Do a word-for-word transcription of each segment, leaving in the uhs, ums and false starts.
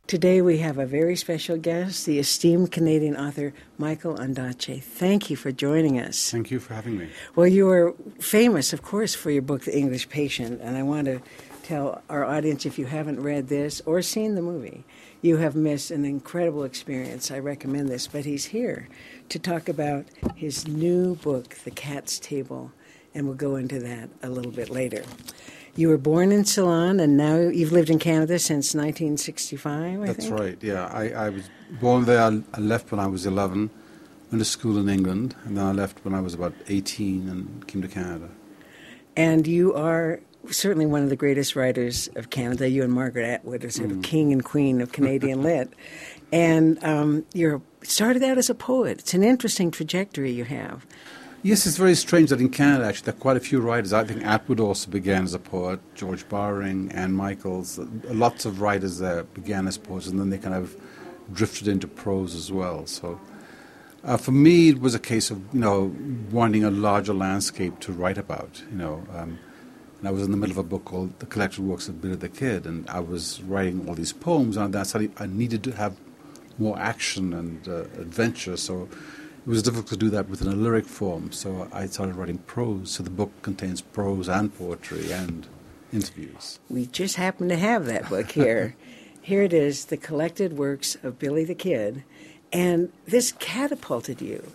Today we have a very special guest, the esteemed Canadian author Michael Ondaatje. Thank you for joining us. Thank you for having me. Well, you are famous, of course, for your book, The English Patient, and I want to tell our audience, if you haven't read this or seen the movie, you have missed an incredible experience. I recommend this, but he's here to talk about his new book, The Cat's Table, and we'll go into that a little bit later. You were born in Ceylon, and now you've lived in Canada since nineteen sixty-five, I That's think? right, yeah. I, I was born there. I, I left when I was eleven, went to school in England, and then I left when I was about eighteen and came to Canada. And you are certainly one of the greatest writers of Canada. You and Margaret Atwood are sort mm. of king and queen of Canadian lit. And um, you started out as a poet. It's an interesting trajectory you have. Yes, it's very strange that in Canada, actually, there are quite a few writers. I think Atwood also began as a poet, George Bowring, Anne Michaels. Lots of writers there began as poets, and then they kind of drifted into prose as well. So uh, for me, it was a case of, you know, wanting a larger landscape to write about, you know. Um, and I was in the middle of a book called The Collected Works of Billy the Kid, and I was writing all these poems, and that's how I needed to have more action and uh, adventure, so it was difficult to do that within a lyric form, so I started writing prose. So the book contains prose and poetry and interviews. We just happen to have that book here. Here it is, The Collected Works of Billy the Kid. And this catapulted you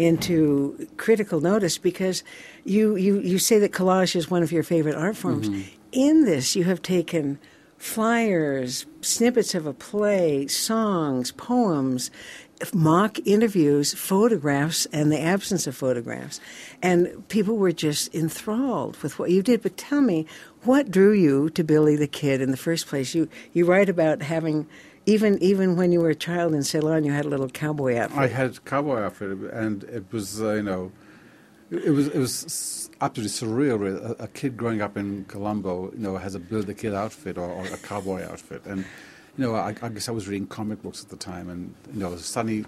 into critical notice because you, you, you say that collage is one of your favorite art forms. Mm-hmm. In this, you have taken flyers, snippets of a play, songs, poems, mock interviews, photographs, and the absence of photographs. And people were just enthralled with what you did. But tell me, what drew you to Billy the Kid in the first place? You you write about having, even even when you were a child in Ceylon, you had a little cowboy outfit. I had a cowboy outfit, and it was, uh, you know, it was it was absolutely surreal. Really. A, a kid growing up in Colombo, you know, has a Billy the Kid outfit or, or a cowboy outfit. And you know, I, I guess I was reading comic books at the time, and you know, suddenly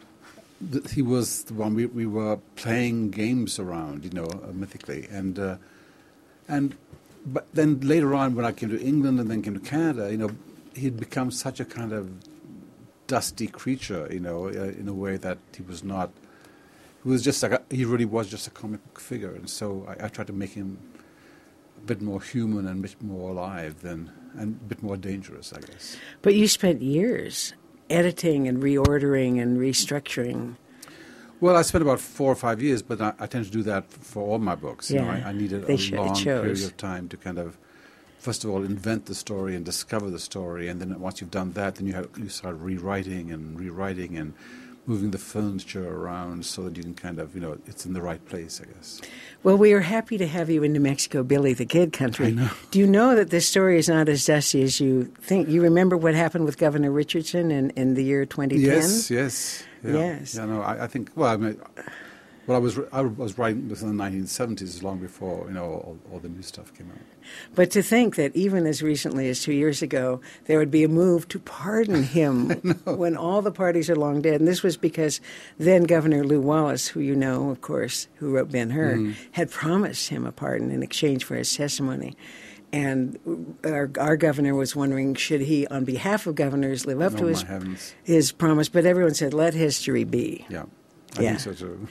th- he was the one we, we were playing games around, you know, uh, mythically, and uh, and but then later on, when I came to England and then came to Canada, you know, he'd become such a kind of dusty creature, you know, uh, in a way that he was not. He was just like a, he really was just a comic book figure, and so I, I tried to make him a bit more human and a bit more alive than. And a bit more dangerous, I guess. But you spent years editing and reordering and restructuring. Well, I spent about four or five years, but I, I tend to do that for all my books. Yeah, you know, I, I needed a sh- long period shows. of time to kind of, first of all, invent the story and discover the story, and then once you've done that, then you have, you start rewriting and rewriting and moving the furniture around so that you can kind of, you know, it's in the right place, I guess. Well, we are happy to have you in New Mexico, Billy the Kid country. I know. Do you know that this story is not as dusty as you think? You remember what happened with Governor Richardson in, in the year twenty ten? Yes, yes. Yeah. Yes. Yeah, no, I, I think, well, I mean, well, I was I was writing this in the nineteen seventies, long before, you know, all, all the new stuff came out. But to think that even as recently as two years ago, there would be a move to pardon him when all the parties are long dead. And this was because then Governor Lew Wallace, who you know, of course, who wrote Ben-Hur, mm. had promised him a pardon in exchange for his testimony. And our, our governor was wondering, should he, on behalf of governors, live up oh, to his, heavens. his promise? But everyone said, let history be. Yeah, I yeah. think so too.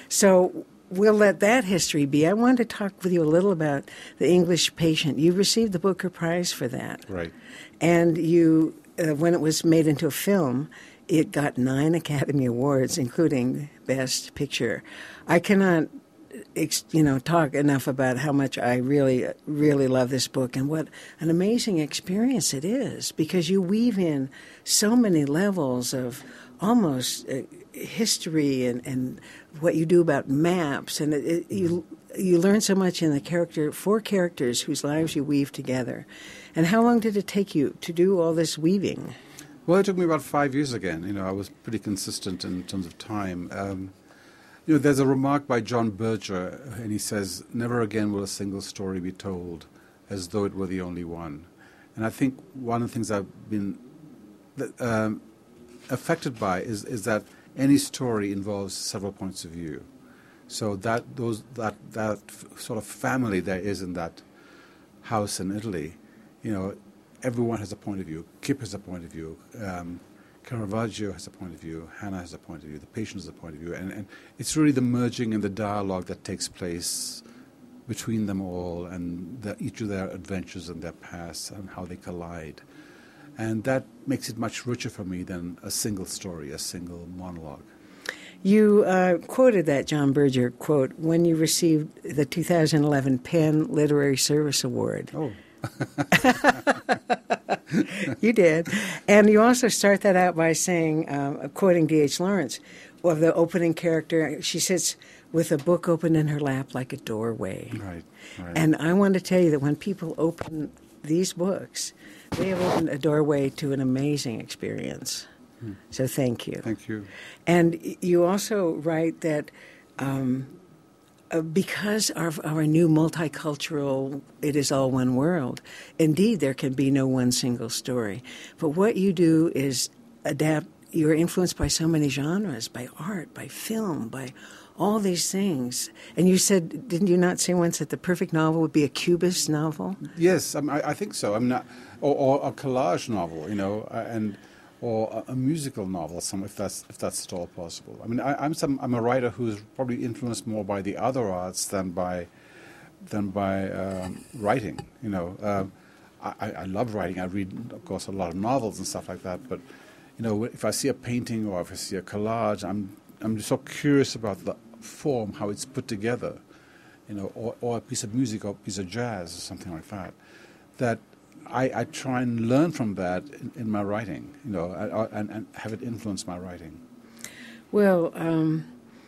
So we'll let that history be. I wanted to talk with you a little about The English Patient. You received the Booker Prize for that. Right. And you, uh, when it was made into a film, it got nine Academy Awards, including Best Picture. I cannot, you know, talk enough about how much I really, really love this book and what an amazing experience it is, because you weave in so many levels of almost uh, history and, and what you do about maps, and it, it, you you learn so much in the character, four characters whose lives you weave together. And how long did it take you to do all this weaving? Well, it took me about five years again. You know, I was pretty consistent in terms of time. Um, you know, there's a remark by John Berger, and he says, "Never again will a single story be told as though it were the only one." And I think one of the things I've been um, affected by is, is that any story involves several points of view. So that those that that f- sort of family there is in that house in Italy, you know, everyone has a point of view. Kip has a point of view. Um, Caravaggio has a point of view. Hannah has a point of view. The patient has a point of view. And, and it's really the merging and the dialogue that takes place between them all, and the, each of their adventures and their pasts and how they collide. And that makes it much richer for me than a single story, a single monologue. You uh, quoted that John Berger quote when you received the two thousand eleven Penn Literary Service Award. Oh. You did. And you also start that out by saying, um, quoting D H Lawrence, of the opening character, she sits with a book open in her lap like a doorway. Right, right. And I want to tell you that when people open these books, they have opened a doorway to an amazing experience. Hmm. So thank you. Thank you. And you also write that um, uh, because of our new multicultural, it is all one world, indeed there can be no one single story. But what you do is adapt. You're influenced by so many genres, by art, by film, by all these things. And you said, didn't you not say once that the perfect novel would be a Cubist novel? Yes, I, I think so. I'm not, or, or a collage novel, you know, uh, and or a, a musical novel, some if that's if that's at all possible. I mean, I, I'm some I'm a writer who's probably influenced more by the other arts than by than by um, writing. You know, um, I, I love writing. I read, of course, a lot of novels and stuff like that. But you know, if I see a painting or if I see a collage, I'm I'm just so curious about the form, how it's put together, you know, or, or a piece of music or a piece of jazz or something like that, that I, I try and learn from that in, in my writing, you know, and, and have it influence my writing. Well, um,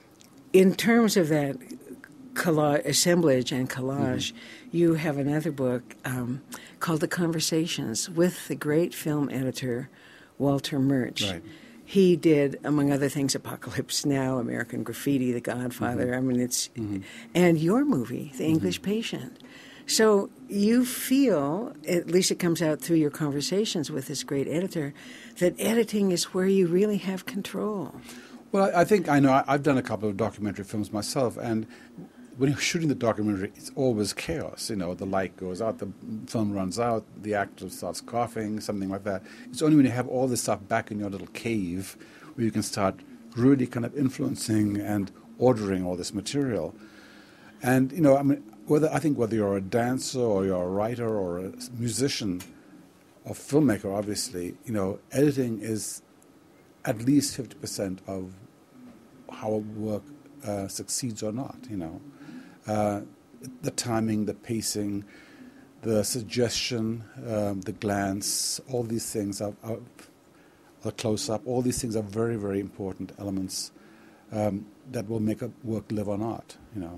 in terms of that collage, assemblage and collage, mm-hmm. you have another book um, called The Conversations with the great film editor Walter Murch. Right. He did, among other things, Apocalypse Now, American Graffiti, The Godfather. Mm-hmm. I mean, it's mm-hmm. and your movie, The English mm-hmm. Patient. So you feel, at least it comes out through your conversations with this great editor, that editing is where you really have control. Well, I think I know. I've done a couple of documentary films myself, and when you're shooting the documentary, it's always chaos. You know, the light goes out, the film runs out, the actor starts coughing, something like that. It's only when you have all this stuff back in your little cave where you can start really kind of influencing and ordering all this material. And, you know, I mean, whether I think whether you're a dancer or you're a writer or a musician or filmmaker, obviously, you know, editing is at least fifty percent of how a work uh, succeeds or not, you know. Uh, the timing, the pacing, the suggestion, um, the glance, all these things are, are the close-up, all these things are very, very important elements um, that will make a work live or not, you know.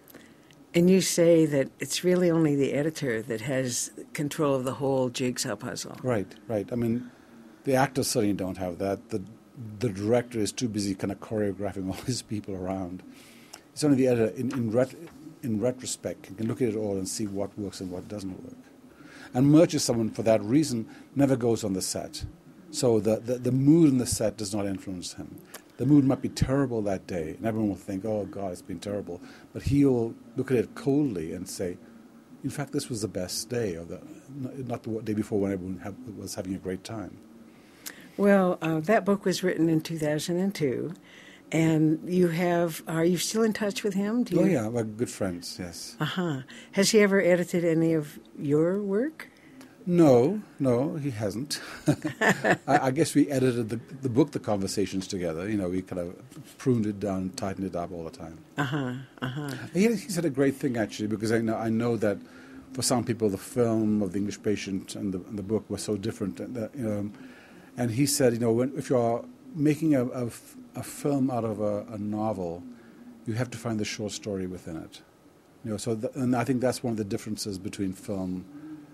And you say that it's really only the editor that has control of the whole jigsaw puzzle. Right, right. I mean, the actors certainly don't have that. The, the director is too busy kind of choreographing all these people around. It's only the editor, in, in, ret, in retrospect, can look at it all and see what works and what doesn't work. And Murch is someone, for that reason, never goes on the set. So the, the, the mood in the set does not influence him. The mood might be terrible that day, and everyone will think, oh, God, it's been terrible. But he'll look at it coldly and say, in fact, this was the best day, or the, not the day before when everyone have, was having a great time. Well, uh, that book was written in two thousand two. And you have, are you still in touch with him? Do you? Oh, yeah, we're good friends, yes. Uh-huh. Has he ever edited any of your work? No, no, he hasn't. I, I guess we edited the, the book, The Conversations, together. You know, we kind of pruned it down, tightened it up all the time. Uh-huh, uh-huh. He, he said a great thing, actually, because I know, I know that for some people the film of The English Patient and the, and the book were so different. And, uh, you know, and he said, you know, when, if you're making a, a, a film out of a, a novel, you have to find the short story within it. You know, so th- and I think that's one of the differences between film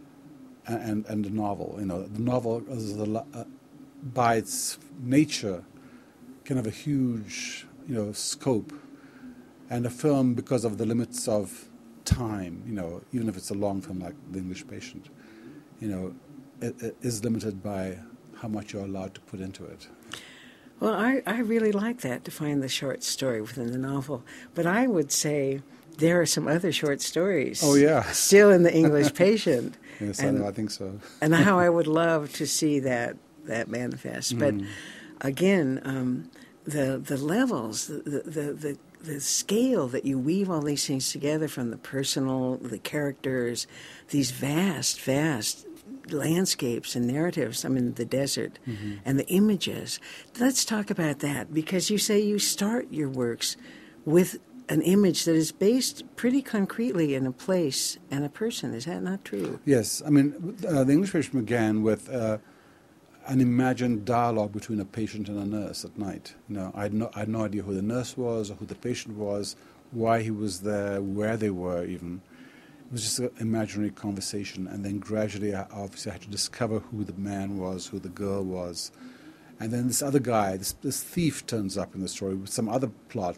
and and, and the novel. You know, the novel is the, uh, by its nature can have a huge, you know, scope, and a film, because of the limits of time, you know, even if it's a long film like The English Patient, you know, it, it is limited by how much you're allowed to put into it. Well, I, I really like that, to find the short story within the novel. But I would say there are some other short stories. Oh, yeah. Still in the English Patient. Yes, and, I, know, I think so. And how I would love to see that that manifest. But Mm. again, um, the the levels, the, the the the scale that you weave all these things together, from the personal, the characters, these vast, vast landscapes and narratives, I mean, the desert, Mm-hmm. and the images. Let's talk about that, because you say you start your works with an image that is based pretty concretely in a place and a person. Is that not true? Yes, I mean, uh, the English Patient began with uh, an imagined dialogue between a patient and a nurse at night. You know, I had no, I had no idea who the nurse was or who the patient was, why he was there, where they were even. It was just an imaginary conversation, and then gradually I obviously had to discover who the man was, who the girl was. And then this other guy, this, this thief turns up in the story with some other plot,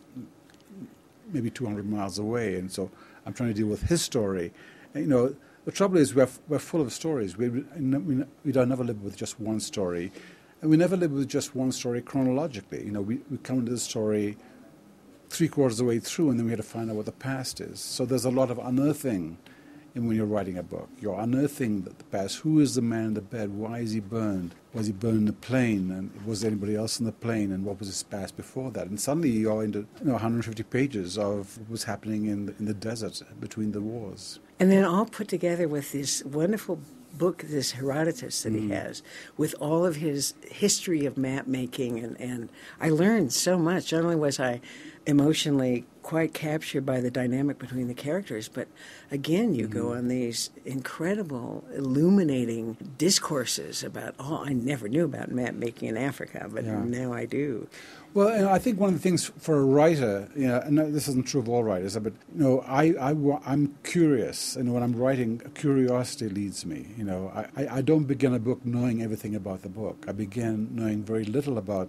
maybe two hundred miles away, and so I'm trying to deal with his story. And, you know, the trouble is we're, we're full of stories. We, we, we don't never live with just one story, and we never live with just one story chronologically. You know, we, we come into the story three quarters of the way through, and then we have to find out what the past is. So there's a lot of unearthing in when you're writing a book. You're unearthing the, the past. Who is the man in the bed? Why is he burned? Was he burned in the plane? And was there anybody else in the plane? And what was his past before that? And suddenly you're into you know, one hundred fifty pages of what was happening in the, in the desert between the wars. And then all put together with this wonderful book, this Herodotus that mm. he has, with all of his history of map making. And, and I learned so much. Not only was I emotionally quite captured by the dynamic between the characters, but again, you mm. go on these incredible, illuminating discourses about, oh, I never knew about map making in Africa, but yeah. now I do. Well, you know, I think one of the things for a writer, you know, and this isn't true of all writers, but you know, I, I, I'm curious, and when I'm writing, curiosity leads me. You know, I, I don't begin a book knowing everything about the book. I begin knowing very little about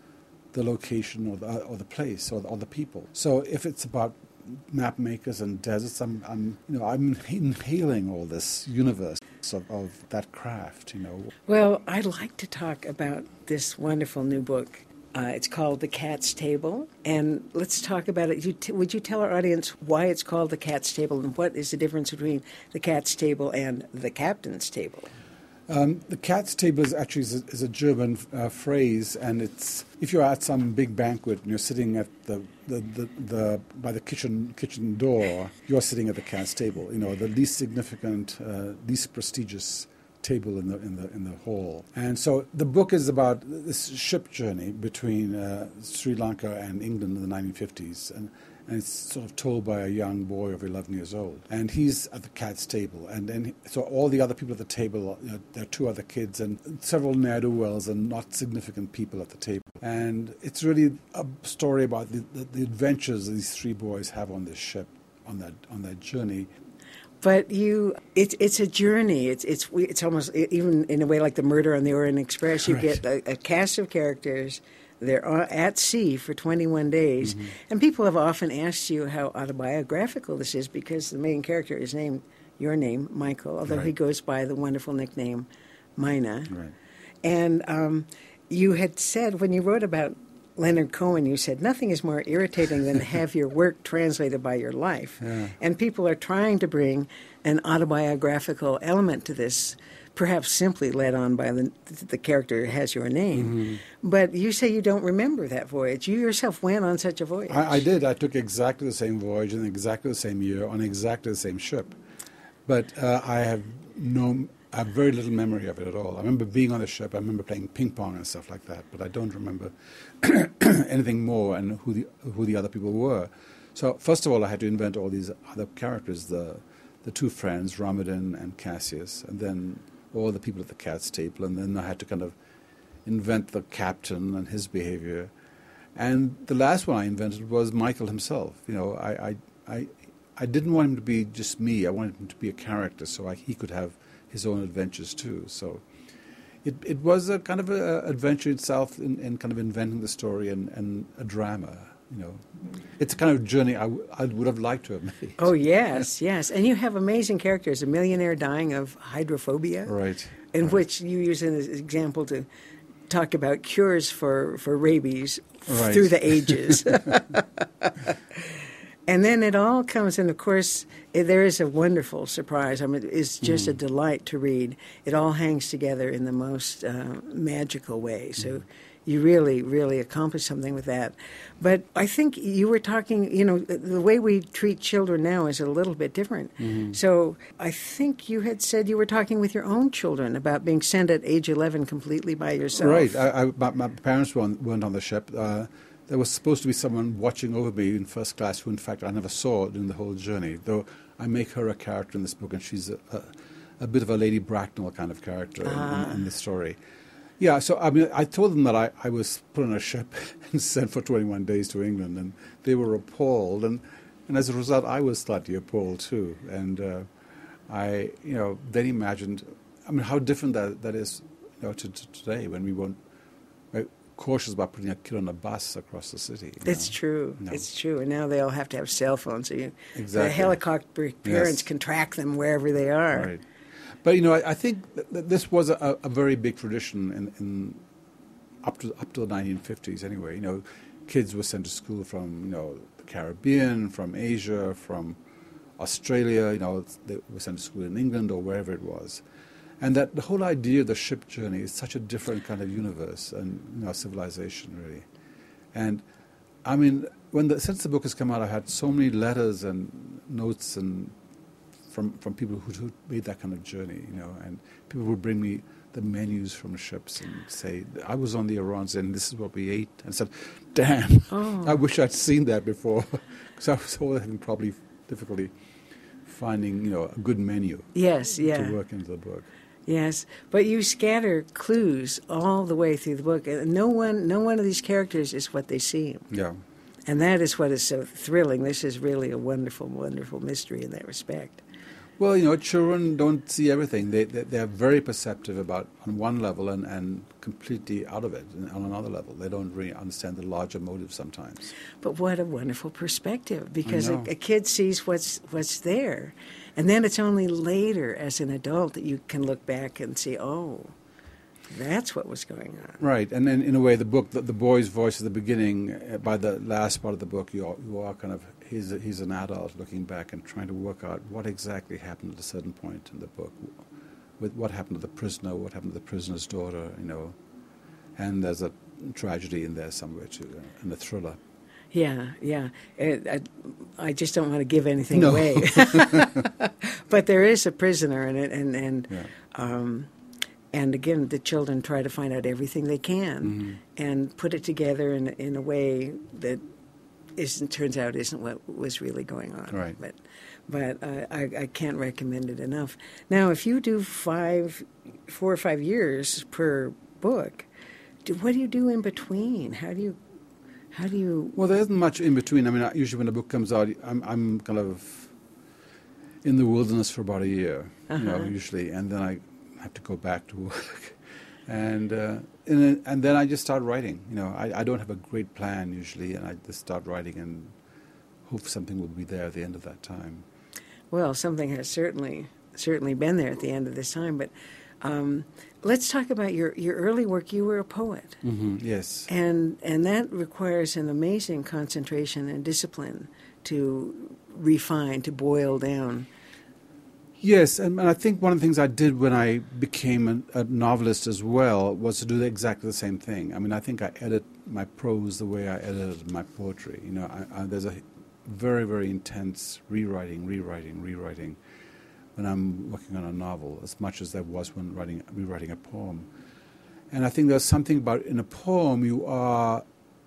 the location or the, or the place or the, or the people. So if it's about map makers and deserts, I'm, I'm you know, I'm inhaling all this universe of, of that craft. You know. Well, I'd like to talk about this wonderful new book. Uh, it's called The Cat's Table, and let's talk about it. You t- would you tell our audience why it's called The Cat's Table, and what is the difference between The Cat's Table and The Captain's Table? Um, the cat's table is actually is a, is a German uh, phrase, and it's if you're at some big banquet and you're sitting at the, the, the, the by the kitchen kitchen door, you're sitting at the cat's table. You know, the least significant, uh, least prestigious table in the in the in the hall. And so the book is about this ship journey between uh, Sri Lanka and England in the nineteen fifties, and. And it's sort of told by a young boy of eleven years old. And he's at the cat's table. And then, so all the other people at the table, you know, there are two other kids and several ne'er-do-wells and not significant people at the table. And it's really a story about the, the, the adventures these three boys have on this ship, on that on that journey. But you, it's it's a journey. It's it's it's almost, even in a way like the Murder on the Orient Express, you right. get a, a cast of characters. They're at sea for twenty-one days. Mm-hmm. And people have often asked you how autobiographical this is, because the main character is named, your name, Michael, although right. he goes by the wonderful nickname Mina. Right. And um, you had said, when you wrote about Leonard Cohen, you said, nothing is more irritating than to have your work translated by your life. Yeah. And people are trying to bring an autobiographical element to this, perhaps simply led on by the the character who has your name. Mm-hmm. But you say you don't remember that voyage. You yourself went on such a voyage. I, I did. I took exactly the same voyage in exactly the same year on exactly the same ship. But uh, I have no, I have very little memory of it at all. I remember being on the ship. I remember playing ping pong and stuff like that. But I don't remember anything more and who the who the other people were. So first of all, I had to invent all these other characters, the the two friends, Ramadan and Cassius, and then all the people at the cat's table, and then I had to kind of invent the captain and his behavior. And the last one I invented was Michael himself. You know, I I, I, I didn't want him to be just me. I wanted him to be a character, so I, he could have his own adventures too. So it it was a kind of an adventure itself in, in kind of inventing the story and, and a drama. You know, it's a kind of journey I, w- I would have liked to have made. Oh, yes, yes. And you have amazing characters. A millionaire dying of hydrophobia. Right. In right. which you use an example to talk about cures for, for rabies right. through the ages. And then it all comes, and of course, eh, there is a wonderful surprise. I mean, it's just mm. a delight to read. It all hangs together in the most uh, magical way. So mm. you really, really accomplish something with that. But I think you were talking, you know, the way we treat children now is a little bit different. Mm-hmm. So I think you had said you were talking with your own children about being sent at age eleven completely by yourself. Right. I, I, my, my parents weren't, weren't on the ship. Uh, There was supposed to be someone watching over me in first class who, in fact, I never saw during the whole journey, though I make her a character in this book, and she's a, a, a bit of a Lady Bracknell kind of character ah. in, in, in the story. Yeah, so, I mean, I told them that I, I was put on a ship and sent for twenty-one days to England, and they were appalled, and, and as a result, I was slightly appalled, too. And uh, I, you know, then imagined, I mean, how different that, that is, you know, to, to today when we won't, right, cautious about putting a kid on a bus across the city. It's know? true. No. It's true. And now they all have to have cell phones. So you, exactly. The helicopter parents yes. can track them wherever they are. Right. But, you know, I, I think that this was a, a very big tradition in, in up to up to the nineteen fifties anyway. You know, kids were sent to school from, you know, the Caribbean, from Asia, from Australia. You know, they were sent to school in England or wherever it was. And that the whole idea of the ship journey is such a different kind of universe and, you know, civilization, really. And, I mean, when the, since the book has come out, I've had so many letters and notes and from from people who, who made that kind of journey, you know, and people would bring me the menus from ships and say, I was on the Orans and this is what we ate. And I said, damn, oh. I wish I'd seen that before, because I was always having probably difficulty finding, you know, a good menu yes, yeah. to work into the book. Yes, but you scatter clues all the way through the book, and no one, no one of these characters is what they seem. Yeah, and that is what is so thrilling. This is really a wonderful, wonderful mystery in that respect. Well, you know, children don't see everything. They they, they are very perceptive about on one level and, and completely out of it on another level. They don't really understand the larger motive sometimes. But what a wonderful perspective, because a, a kid sees what's what's there. And then it's only later, as an adult, that you can look back and see, oh, that's what was going on. Right, and then in a way, the book, the, the boy's voice at the beginning, uh, by the last part of the book, you are, you are kind of, he's, a, he's an adult looking back and trying to work out what exactly happened at a certain point in the book. With what happened to the prisoner, what happened to the prisoner's daughter, you know. And there's a tragedy in there somewhere, too, and a thriller. Yeah, yeah. It, I, I just don't want to give anything no. away. But there is a prisoner in it, and and yeah. um, and again, the children try to find out everything they can mm-hmm. and put it together in in a way that isn't turns out isn't what was really going on. Right. But but uh, I, I can't recommend it enough. Now, if you do five, four or five years per book, do, what do you do in between? How do you How do you... Well, there isn't much in between. I mean, usually when a book comes out, I'm, I'm kind of in the wilderness for about a year, uh-huh. you know, usually, and then I have to go back to work. and, uh, and and then I just start writing. You know, I, I don't have a great plan usually, and I just start writing and hope something will be there at the end of that time. Well, something has certainly certainly been there at the end of this time, but... Um, let's talk about your, your early work. You were a poet. Mm-hmm, yes. And and that requires an amazing concentration and discipline to refine, to boil down. Yes, and, and I think one of the things I did when I became a, a novelist as well was to do exactly the same thing. I mean, I think I edit my prose the way I edited my poetry. You know, I, I, there's a very, very intense rewriting, rewriting, rewriting when I'm working on a novel, as much as there was when writing, rewriting a poem. And I think there's something about, in a poem, you are,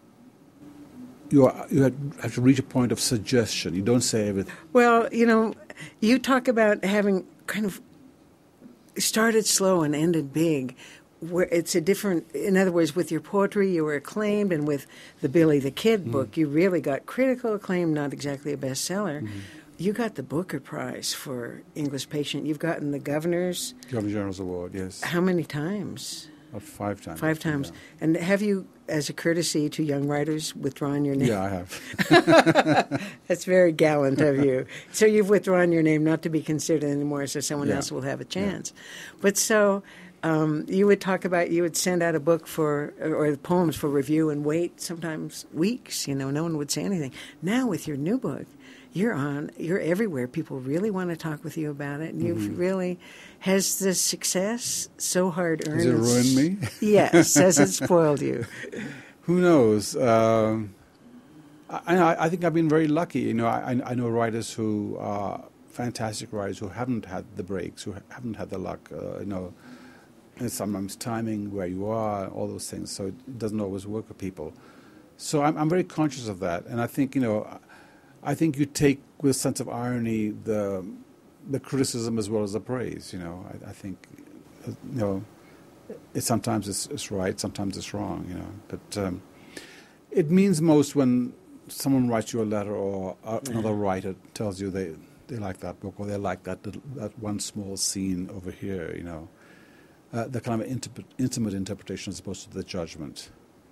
you are, you have to reach a point of suggestion. You don't say everything. Well, you know, you talk about having kind of started slow and ended big, where it's a different, in other words, with your poetry, you were acclaimed, and with the Billy the Kid mm-hmm. book, you really got critical acclaim, not exactly a bestseller. Mm-hmm. You got the Booker Prize for English Patient. You've gotten the Governor's... Governor General's Award, yes. How many times? About five times. Five times. Yeah. And have you, as a courtesy to young writers, withdrawn your name? Yeah, I have. That's very gallant of you. So you've withdrawn your name not to be considered anymore, so someone yeah. else will have a chance. Yeah. But so... Um, you would talk about, you would send out a book for, or, or poems for review and wait sometimes weeks, you know, no one would say anything. Now with your new book, you're on, you're everywhere. People really want to talk with you about it. And you've Mm-hmm. really, has the success so hard earned? Has it ruined me? Yes. Has it spoiled you? Who knows? Um, I, I, I think I've been very lucky. You know, I, I know writers who are fantastic writers who haven't had the breaks, who haven't had the luck. Uh, you know, and sometimes timing, where you are, all those things. So it doesn't always work for people. So I'm, I'm very conscious of that, and I think you know, I think you take with a sense of irony the the criticism as well as the praise. You know, I, I think uh, you know, it sometimes it's, it's right, sometimes it's wrong. You know, but um, it means most when someone writes you a letter or uh, another writer tells you they, they like that book or they like that little, that one small scene over here, you know. Uh, the kind of intimate, intimate interpretation as opposed to the judgment.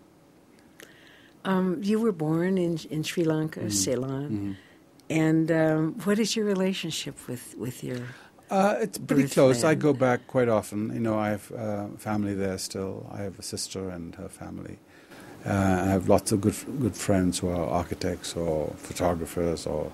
Um, you were born in in Sri Lanka, Mm-hmm. Ceylon. Mm-hmm. And um, what is your relationship with, with your... Uh, it's pretty birth close. I land? go back quite often. You know, I have uh, family there still. I have a sister and her family. Uh, I have lots of good good friends who are architects or photographers or,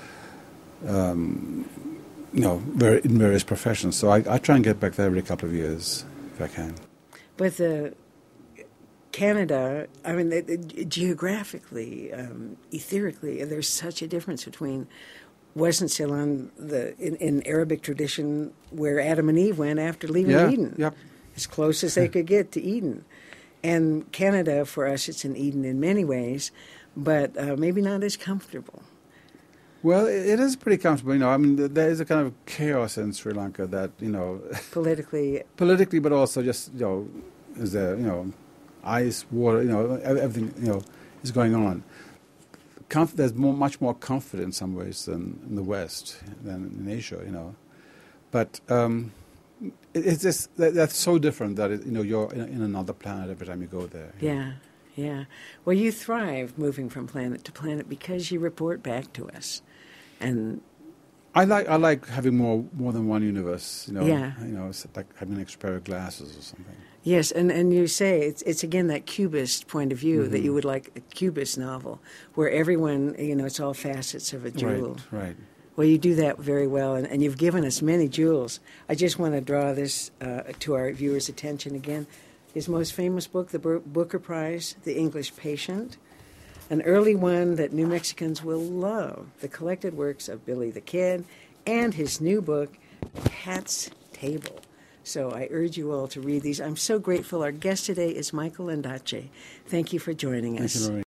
um, you know, very, in various professions. So I, I try and get back there every couple of years if I can. But the Canada, I mean, the, the, geographically, um, etherically, there's such a difference between wasn't Ceylon the in, in Arabic tradition where Adam and Eve went after leaving Yeah, Eden, yep. as close as they could get to Eden. And Canada, for us, it's an Eden in many ways, but uh, maybe not as comfortable. Well, it, it is pretty comfortable. You know, I mean, th- there is a kind of chaos in Sri Lanka that, you know, Politically, politically, but also just, you know, is there, you know, ice, water, you know, ev- everything, you know, is going on. Comf- there's more, much more comfort in some ways than in the West, than in Asia, you know. But um, it, it's just, that, that's so different that, it, you know, you're in, in another planet every time you go there. you know. yeah, yeah. Well, you thrive moving from planet to planet because you report back to us. And I like I like having more more than one universe, you know. Yeah. You know, it's like having an extra pair of glasses or something. yes, and, and you say it's it's again that Cubist point of view that Mhm. you would like a Cubist novel where everyone, you know, it's all facets of a jewel. Right, right. Well, you do that very well, and, and you've given us many jewels. I just want to draw this uh, to our viewers' attention again. His most famous book, the Bur- Booker Prize, The English Patient, an early one that New Mexicans will love, the collected works of Billy the Kid, and his new book, Cat's Table. So I urge you all to read these. I'm so grateful. Our guest today is Michael Ondaatje. Thank you for joining Thank us. you very